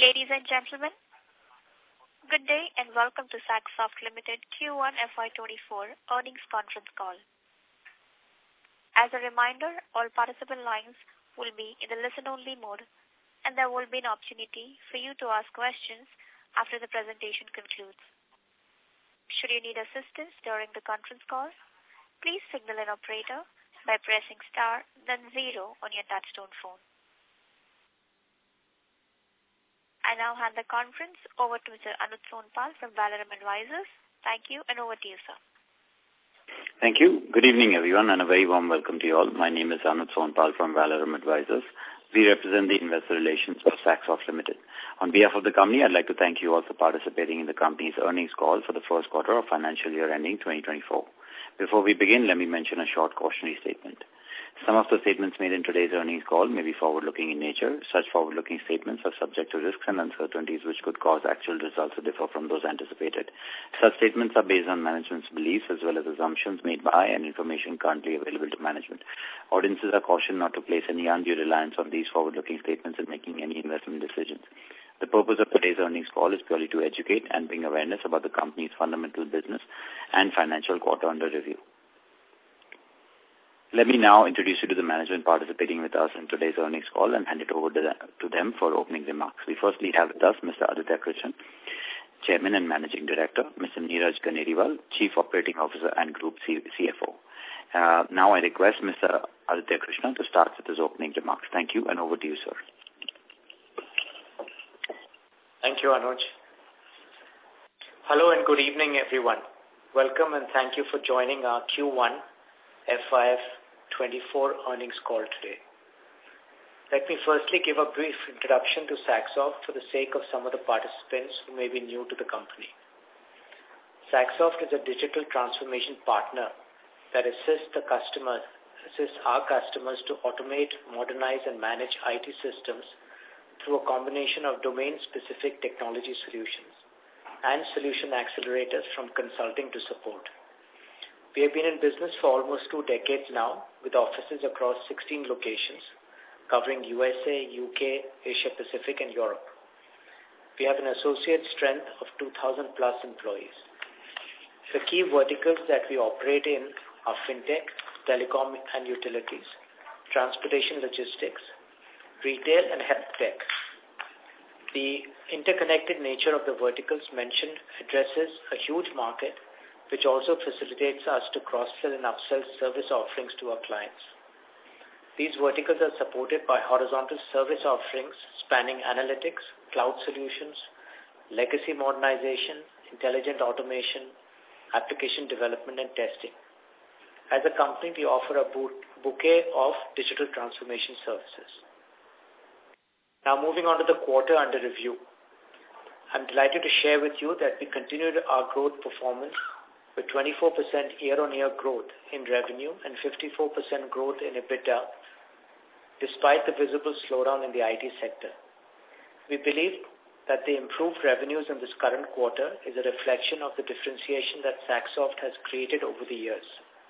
Ladies and gentlemen, good day and welcome to Saxoft Limited Q1 FY24 earnings conference call. As a reminder, all participant lines will be in the listen-only mode, and there will be an opportunity for you to ask questions after the presentation concludes. Should you need assistance during the conference call, please signal an operator by pressing star then 0 on your touchtone phone. I now hand the conference over to Mr. Anuj Sonpal from Valorem Advisors. Thank you, and over to you, sir. Thank you. Good evening, everyone, and a very warm welcome to you all. My name is Anuj Sonpal from Valorem Advisors. We represent the investor relations of Saxoft Limited. On behalf of the company, I'd like to thank you all for participating in the company's earnings call for the first quarter of financial year ending 2024. Before we begin, let me mention a short cautionary statement. Some of the statements made in today's earnings call may be forward-looking in nature. Such forward-looking statements are subject to risks and uncertainties which could cause actual results to differ from those anticipated. Such statements are based on management's beliefs as well as assumptions made by and information currently available to management. Audiences are cautioned not to place any undue reliance on these forward-looking statements in making any investment decisions. The purpose of today's earnings call is purely to educate and bring awareness about the company's fundamental business and financial quarter under review. Let me now introduce you to the management participating with us in today's earnings call and hand it over to them for opening remarks. We firstly have with us Mr. Aditya Krishnan, Chairman and Managing Director, Mr. Neeraj Ganeriwal, Chief Operating Officer and Group CFO. Now I request Mr. Aditya Krishnan to start with his opening remarks. Thank you, and over to you, sir. Thank you, Anuj. Hello and good evening, everyone. Welcome and thank you for joining our Q1 FY24 earnings call today. Let me firstly give a brief introduction to Saxoft for the sake of some of the participants who may be new to the company. Saxoft is a digital transformation partner that assists our customers to automate, modernize, and manage IT systems through a combination of domain-specific technology solutions and solution accelerators from consulting to support. We have been in business for almost 2 decades now, with offices across 16 locations, covering USA, UK, Asia Pacific, and Europe. We have an associate strength of 2,000 plus employees. The key verticals that we operate in are fintech, telecom and utilities, transportation logistics, retail, and health tech. The interconnected nature of the verticals mentioned addresses a huge market, which also facilitates us to cross-sell and upsell service offerings to our clients. These verticals are supported by horizontal service offerings spanning analytics, cloud solutions, legacy modernization, intelligent automation, application development, and testing. As a company, we offer a bouquet of digital transformation services. Now moving on to the quarter under review. I'm delighted to share with you that we continued our growth performance with 24% year-on-year growth in revenue and 54% growth in EBITDA, despite the visible slowdown in the IT sector. We believe that the improved revenues in this current quarter is a reflection of the differentiation that Saxoft has created over the years.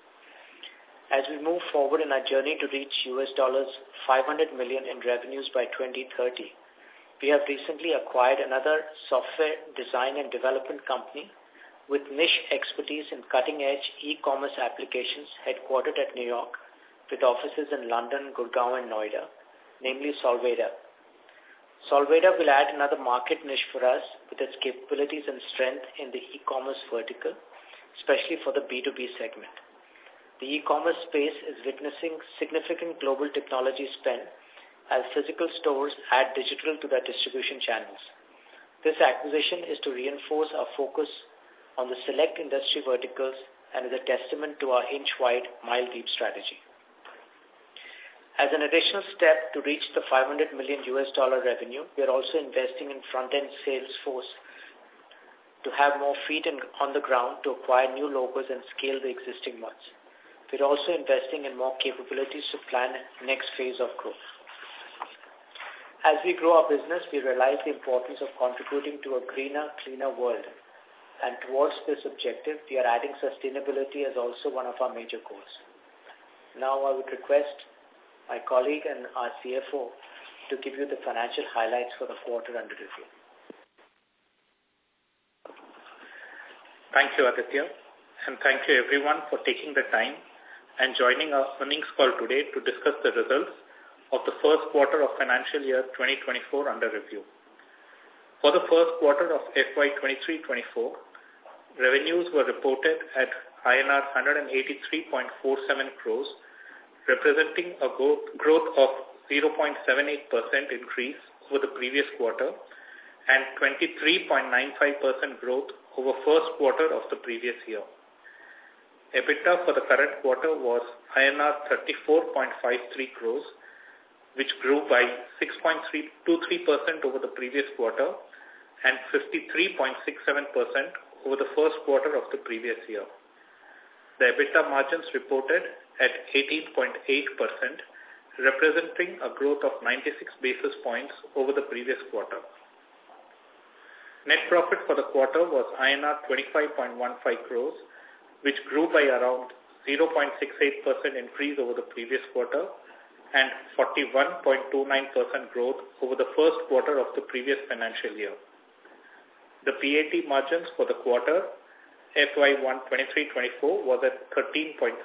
As we move forward in our journey to reach $500 million in revenues by 2030, we have recently acquired another software design and development company with niche expertise in cutting-edge e-commerce applications headquartered at New York, with offices in London, Gurgaon, and Noida, namely Solveda. Solveda will add another market niche for us with its capabilities and strength in the e-commerce vertical, especially for the B2B segment. The e-commerce space is witnessing significant global technology spend as physical stores add digital to their distribution channels. This acquisition is to reinforce our focus on the select industry verticals and is a testament to our inch-wide, mile-deep strategy. As an additional step to reach the $500 million revenue, we are also investing in front-end sales force to have more feet on the ground to acquire new logos and scale the existing ones. We're also investing in more capabilities to plan the next phase of growth. As we grow our business, we realize the importance of contributing to a greener, cleaner world. And towards this objective, we are adding sustainability as also one of our major goals. Now I would request my colleague and our CFO, to give you the financial highlights for the quarter under review. Thank you, Aditya, and thank you everyone for taking the time and joining our earnings call today to discuss the results of the first quarter of financial year 2024 under review. For the first quarter of FY 23-24, revenues were reported at INR 183.47 crores, representing a growth of 0.78% increase over the previous quarter and 23.95% growth over first quarter of the previous year. EBITDA for the current quarter was INR 34.53 crores, which grew by 6.23% over the previous quarter and 53.67% over the first quarter of the previous year. The EBITDA margins reported at 18.8%, representing a growth of 96 basis points over the previous quarter. Net profit for the quarter was INR 25.15 crores, which grew by around 0.68% increase over the previous quarter and 41.29% growth over the first quarter of the previous financial year. The PAT margins for the quarter FY 23-24 was at 13.7%.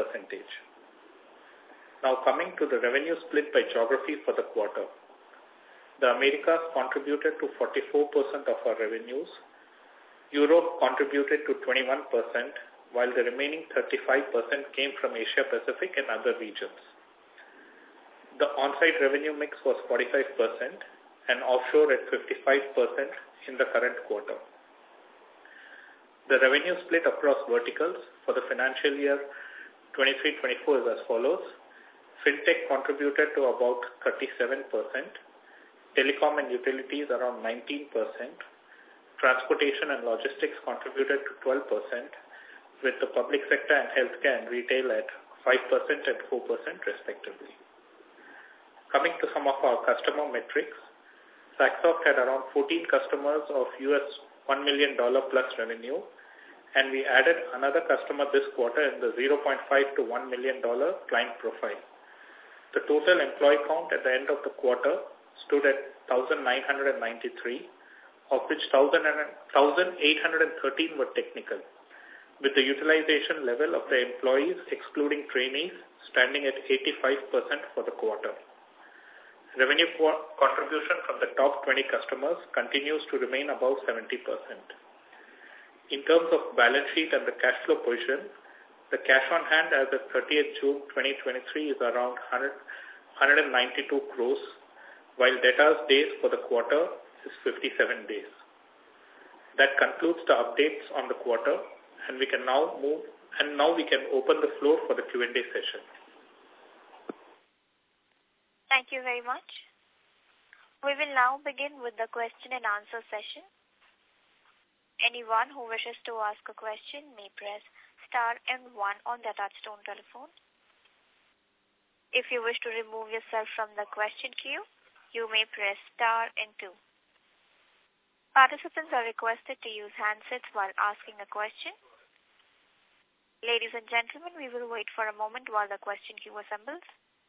Now coming to the revenue split by geography for the quarter. The Americas contributed to 44% of our revenues. Europe contributed to 21%, while the remaining 35% came from Asia Pacific and other regions. The on-site revenue mix was 45% and offshore at 55% in the current quarter. The revenue split across verticals for the financial year 23-24 is as follows. Fintech contributed to about 37%, telecom and utilities around 19%, transportation and logistics contributed to 12%, with the public sector and healthcare and retail at 5% and 4% respectively. Coming to some of our customer metrics, Saxoft had around 14 customers of $1 million plus revenue, and we added another customer this quarter in the $0.5 to $1 million client profile. The total employee count at the end of the quarter stood at 1,993, of which 1,813 were technical, with the utilization level of the employees excluding trainees standing at 85% for the quarter. Revenue contribution from the top 20 customers continues to remain above 70%. In terms of balance sheet and the cash flow position, the cash on hand as of 30th June 2023 is around 192 crores, while debtors days for the quarter is 57 days. That concludes the updates on the quarter, and we can now open the floor for the Q&A session. Thank you very much. We will now begin with the question and answer session. Anyone who wishes to ask a question may press star and 1 on their touchtone telephone. If you wish to remove yourself from the question queue, you may press star and 2. Participants are requested to use handsets while asking a question. Ladies and gentlemen, we will wait for a moment while the question queue assembles.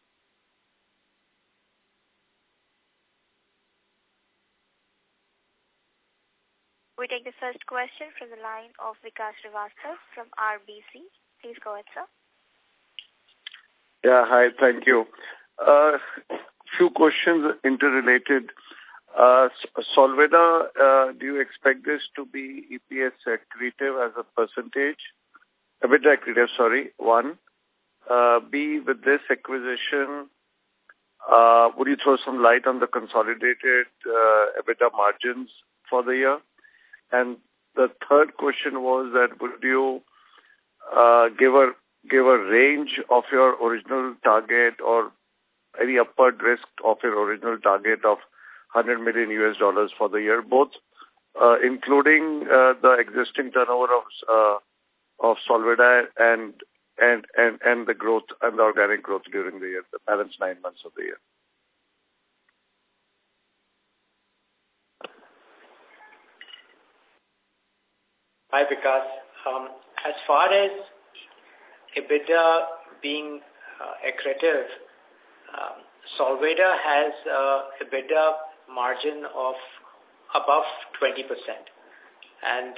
We take the first question from the line of Vikas Srivastava from RBC. Please go ahead, sir. Yeah, hi, thank you. Few questions interrelated. Solveda, do you expect this to be EPS accretive as a percentage? EBITDA accretive, sorry, 1. B, with this acquisition, would you throw some light on the consolidated EBITDA margins for the year? And the third question was that would you give a range of your original target or any upward risk of your original target of $100 million for the year, both including the existing turnover of Solveda and the growth and the organic growth during the year, the balance 9 months of the year. Hi, Vikas. As far as EBITDA being accretive, Solveda has a EBITDA margin of above 20%. And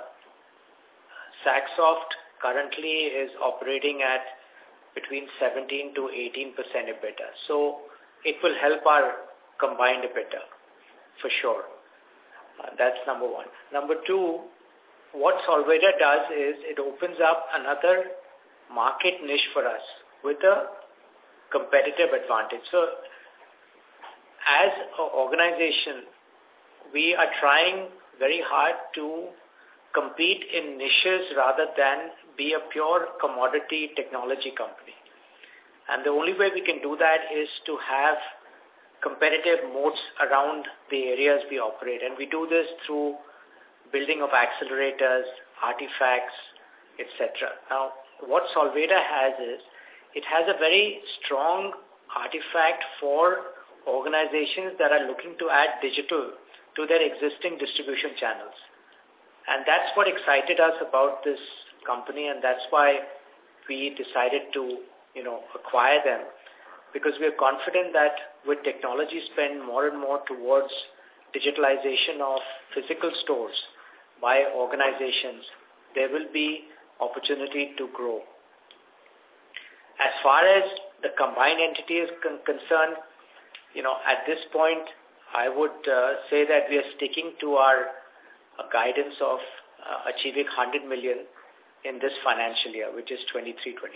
Saxoft currently is operating at between 17 to 18% EBITDA. So it will help our combined EBITDA for sure. That's number one. Number two, what Solveda does is it opens up another market niche for us with a competitive advantage. So as an organization, we are trying very hard to compete in niches rather than be a pure commodity technology company. And the only way we can do that is to have competitive moats around the areas we operate. And we do this through building of accelerators, artifacts, etc. Now, what Solveda has is, it has a very strong artifact for organizations that are looking to add digital to their existing distribution channels. And that's what excited us about this company, and that's why we decided to, acquire them, because we are confident that with technology spend more and more towards digitalization of physical stores by organizations, there will be opportunity to grow. As far as the combined entity is concerned, at this point, I would say that we are sticking to our guidance of achieving 100 million in this financial year, which is 23-24.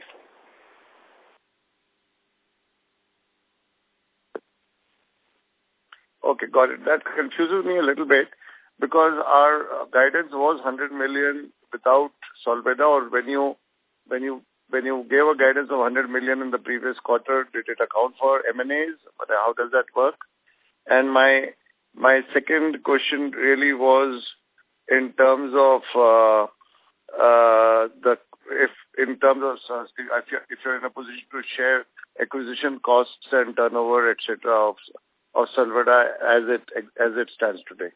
Okay, got it. That confuses me a little bit because our guidance was 100 million without Solveda, or when you gave a guidance of 100 million in the previous quarter, did it account for M&As? How does that work? And my second question really was in terms of if you're in a position to share acquisition costs and turnover, etc. of Solveda as it stands today.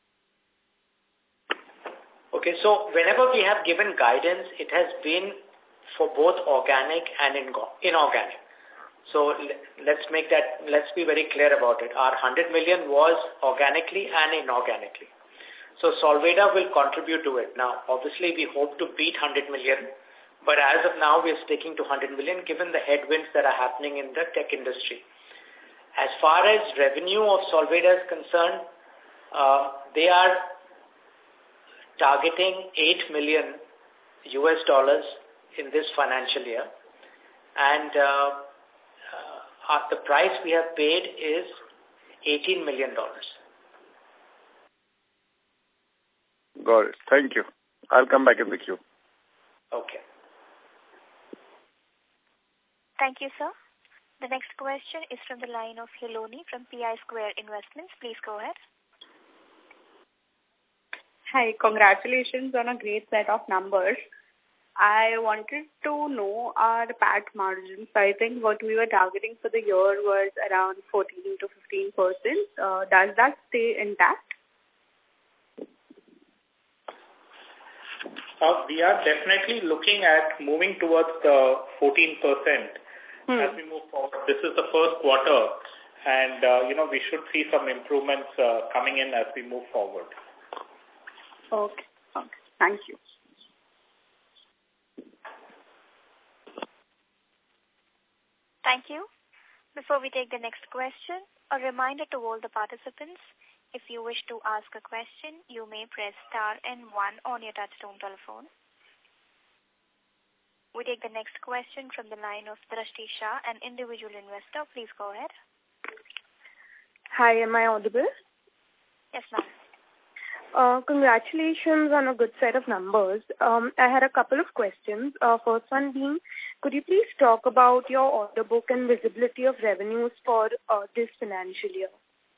Okay, so whenever we have given guidance, it has been for both organic and inorganic. So let's be very clear about it. Our 100 million was organically and inorganically. So Solveda will contribute to it. Now, obviously, we hope to beat 100 million, but as of now, we are sticking to 100 million given the headwinds that are happening in the tech industry. As far as revenue of Solveda is concerned, they are targeting $8 million in this financial year, and the price we have paid is $18 million. Got it. Thank you. I'll come back in the queue. Okay. Thank you, sir. The next question is from the line of Hiloni from PI Square Investments. Please go ahead. Hi, congratulations on a great set of numbers. I wanted to know our PAT margins. I think what we were targeting for the year was around 14 to 15%. Does that stay intact? We are definitely looking at moving towards the 14% as we move forward. This is the first quarter, and we should see some improvements coming in as we move forward. Okay. Thank you. Thank you. Before we take the next question, a reminder to all the participants, if you wish to ask a question, you may press star and 1 on your touchtone telephone. We take the next question from the line of Drashti Shah, an individual investor. Please go ahead. Hi, am I audible? Yes, ma'am. Congratulations on a good set of numbers. I had a couple of questions. First one being, could you please talk about your order book and visibility of revenues for this financial year?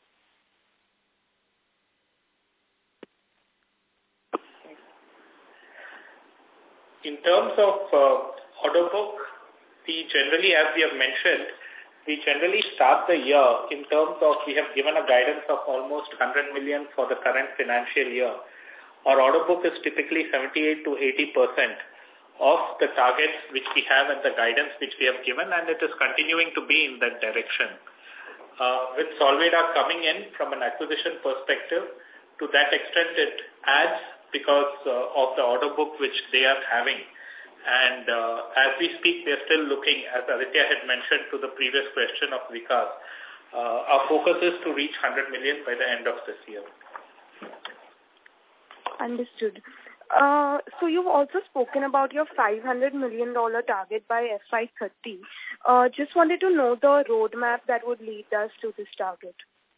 In terms of order book, we generally, as we have mentioned, we generally start the year in terms of, we have given a guidance of almost 100 million for the current financial year. Our order book is typically 78 to 80% of the targets which we have and the guidance which we have given, and it is continuing to be in that direction. With Solveda coming in from an acquisition perspective, to that extent it adds because of the order book which they are having. And as we speak, they're still looking, as Aditya had mentioned to the previous question of Vikas, our focus is to reach 100 million by the end of this year. Understood. So you've also spoken about your $500 million target by FY30. Just wanted to know the roadmap that would lead us to this target.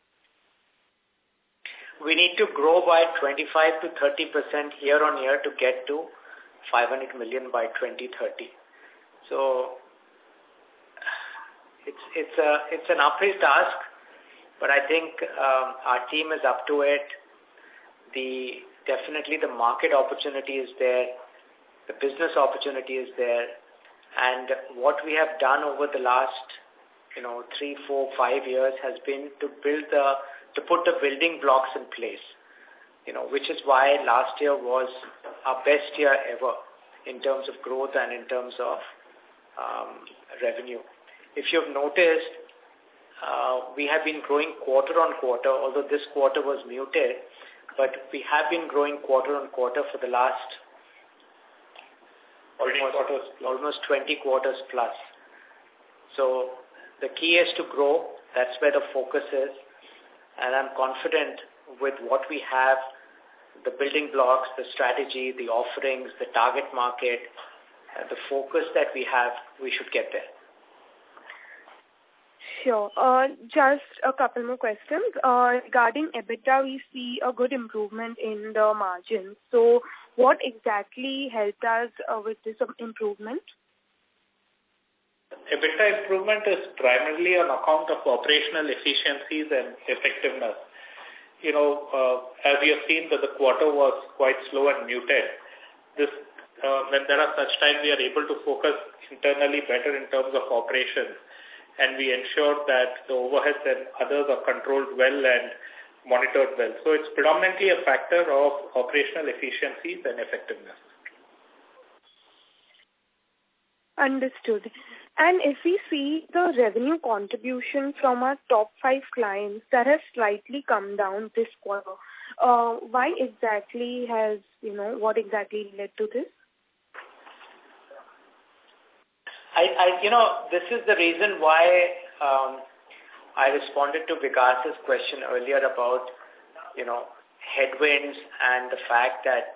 We need to grow by 25 to 30% year on year to get to 500 million by 2030. So it's an uphill task, but I think our team is up to it. Definitely the market opportunity is there, the business opportunity is there, and what we have done over the last 3, 4, 5 years has been to put the building blocks in place. Which is why last year was our best year ever in terms of growth and in terms of revenue. If you've noticed, we have been growing quarter on quarter, although this quarter was muted, but we have been growing quarter on quarter for the last almost 20 quarters plus. So the key is to grow. That's where the focus is. And I'm confident with what we have, the building blocks, the strategy, the offerings, the target market, the focus that we have, we should get there. Sure. Just a couple more questions. Regarding EBITDA, we see a good improvement in the margin. So what exactly helped us with this improvement? EBITDA improvement is primarily on account of operational efficiencies and effectiveness. As we have seen that the quarter was quite slow and muted, when there are such times, we are able to focus internally better in terms of operations, and we ensure that the overheads and others are controlled well and monitored well. So it's predominantly a factor of operational efficiencies and effectiveness. Understood. And if we see the revenue contribution from our top 5 clients, that has slightly come down this quarter. Why exactly what exactly led to this? This is the reason why I responded to Vikas's question earlier about, headwinds and the fact that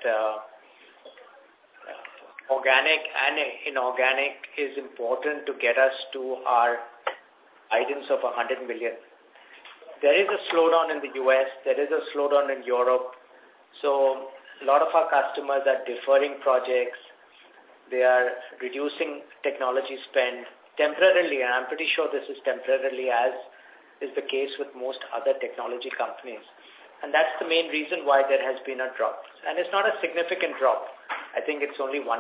organic and inorganic is important to get us to our guidance of 100 million. There is a slowdown in the US, there is a slowdown in Europe. So a lot of our customers are deferring projects. They are reducing technology spend temporarily, and I'm pretty sure this is temporarily, as is the case with most other technology companies. And that's the main reason why there has been a drop. And it's not a significant drop. I think it's only 1%.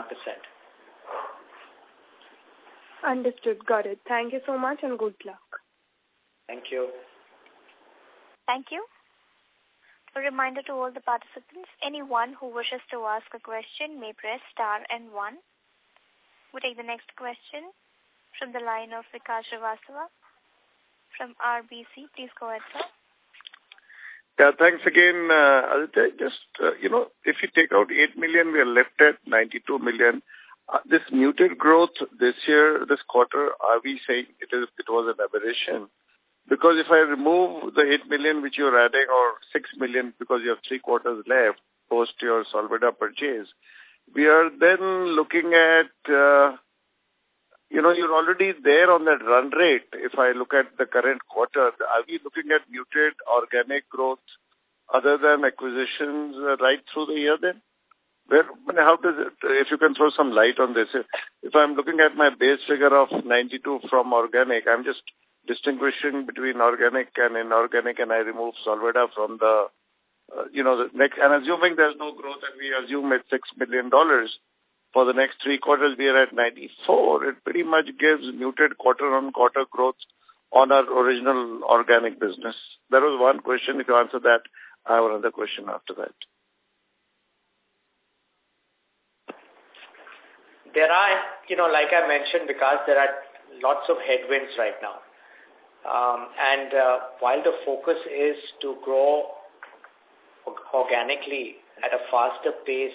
Understood. Got it. Thank you so much and good luck. Thank you. Thank you. A reminder to all the participants, anyone who wishes to ask a question may press star and 1. We'll take the next question from the line of Vikas Srivastava from RBC. Please go ahead, sir. Yeah, thanks again. Aditya, just, if you take out 8 million, we are left at 92 million. This muted growth this year, this quarter, are we saying it was an aberration? Because if I remove the 8 million which you're adding, or 6 million because you have 3 quarters left post your Solveda purchase, we are then looking at, you're already there on that run rate. If I look at the current quarter, are we looking at muted organic growth other than acquisitions right through the year then? How does it, if you can throw some light on this? If I'm looking at my base figure of 92 from organic, I'm just distinguishing between organic and inorganic, and I remove Solveda from the, the next, and assuming there's no growth, and we assume it's $6 million for the next 3 quarters, we are at 94. It pretty much gives muted quarter-on-quarter growth on our original organic business. That was one question. If you answer that, I have another question after that. there are, like I mentioned, because there are lots of headwinds right now. And while the focus is to grow organically at a faster pace,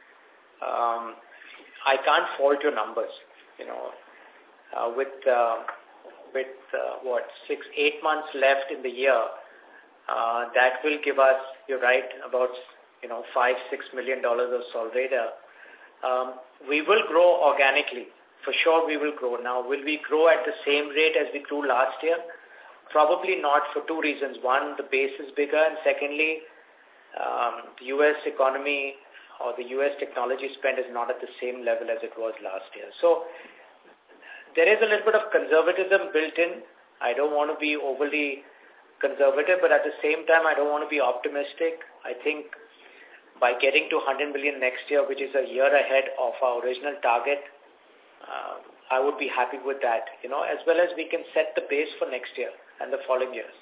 I can't fault your numbers. With 6-8 months left in the year, that will give us, you're right, about $5-6 million of Solveda. We will grow organically. For sure we will grow. Now, will we grow at the same rate as we grew last year? Probably not, for two reasons. One, the base is bigger, and secondly, the U.S. economy or the U.S. technology spend is not at the same level as it was last year. So there is a little bit of conservatism built in. I don't want to be overly conservative, but at the same time, I don't want to be optimistic. I think by getting to 100 million next year, which is a year ahead of our original target, I would be happy with that, as well as we can set the base for next year and the following years.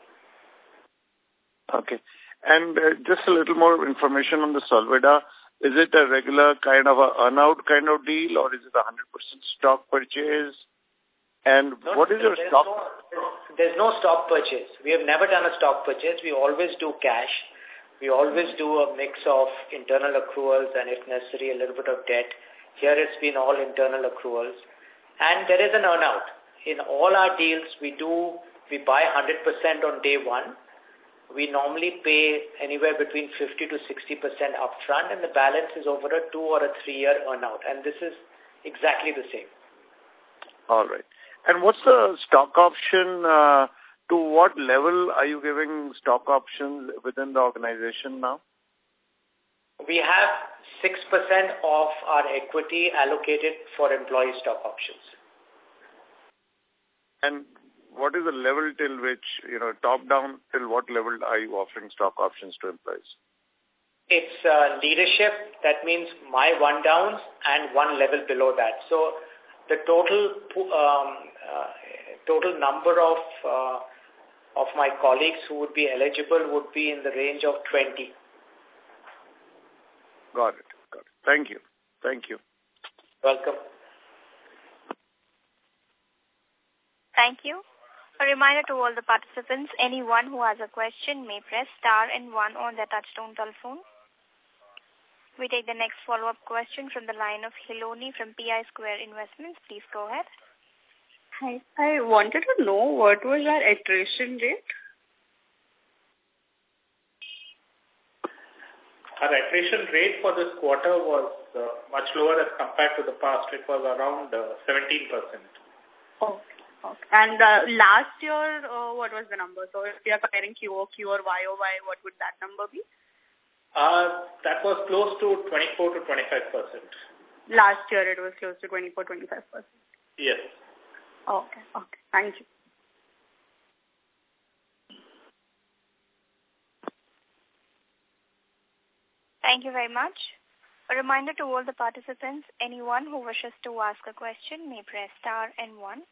Okay. And just a little more information on the Solveda. Is it a regular kind of a earn-out kind of deal, or is it 100% stock purchase? And what is your stock? There's no stock purchase. We have never done a stock purchase. We always do cash. We always do a mix of internal accruals and, if necessary, a little bit of debt. Here it's been all internal accruals. And there is an earn-out. In all our deals, we buy 100% on day one. We normally pay anywhere between 50 to 60% upfront, and the balance is over a 2 or a 3 year earn-out. And this is exactly the same. All right. And what's the stock option? To what level are you giving stock options within the organization now? We have 6% of our equity allocated for employee stock options. And what is the level till which, top down, till what level are you offering stock options to employees? It's leadership. That means my one downs and one level below that. So the total number of my colleagues who would be eligible would be in the range of 20. Got it. Thank you. Welcome. Thank you. A reminder to all the participants, anyone who has a question may press star and 1 on their touchtone telephone. We take the next follow-up question from the line of Hiloni from PI Square Investments. Please go ahead. Hi. I wanted to know what was our attrition rate? Our attrition rate for this quarter was much lower as compared to the past. It was around 17%. Okay. And last year, what was the number? So if you are comparing QOQ or YOY, what would that number be? That was close to 24 to 25%. Last year it was close to 24-25%. Yes. Okay. Thank you. Thank you very much. A reminder to all the participants, anyone who wishes to ask a question may press star and 1.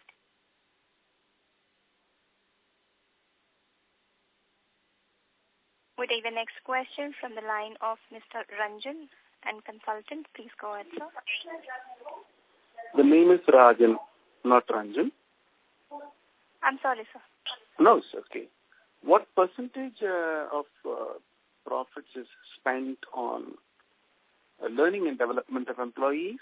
We take the next question from the line of Mr. Ranjan and consultant. Please go ahead, sir. The name is Rajan, not Ranjan. I'm sorry, sir. No, it's okay. What percentage of profits is spent on learning and development of employees?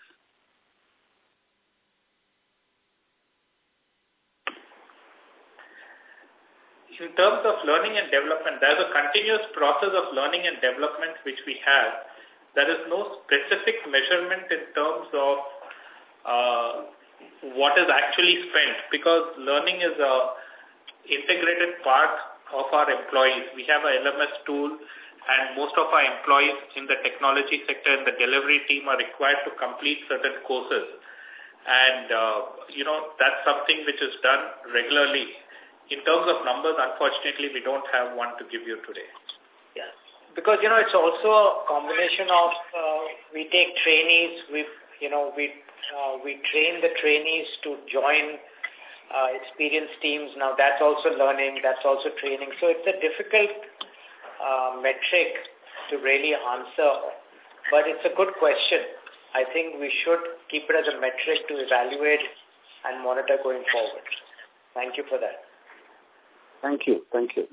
In terms of learning and development, there's a continuous process of learning and development which we have. There is no specific measurement in terms of what is actually spent, because learning is a integrated part of our employees. We have a LMS tool, and most of our employees in the technology sector and the delivery team are required to complete certain courses. And, that's something which is done regularly. In terms of numbers, unfortunately, we don't have one to give you today. Yes. Because, it's also a combination of, we take trainees, we train the trainees to join experienced teams. Now, that's also learning, that's also training. So it's a difficult metric to really answer, but it's a good question. I think we should keep it as a metric to evaluate and monitor going forward. Thank you for that. Thank you. Thank you.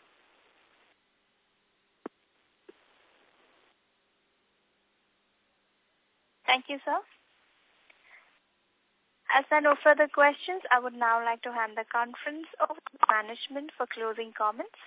Thank you, sir. As there are no further questions, I would now like to hand the conference over to management for closing comments.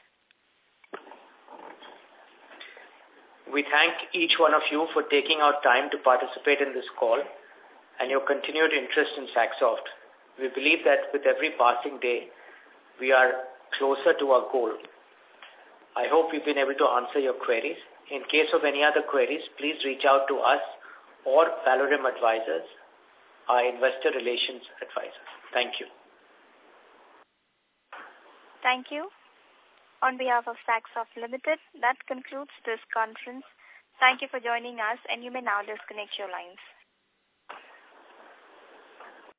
We thank each one of you for taking out time to participate in this call and your continued interest in Saxoft. We believe that with every passing day, we are closer to our goal. I hope we've been able to answer your queries. In case of any other queries, please reach out to us or Valorum Advisors, our investor relations advisor. Thank you. Thank you. On behalf of Saxoft Limited, that concludes this conference. Thank you for joining us, and you may now disconnect your lines.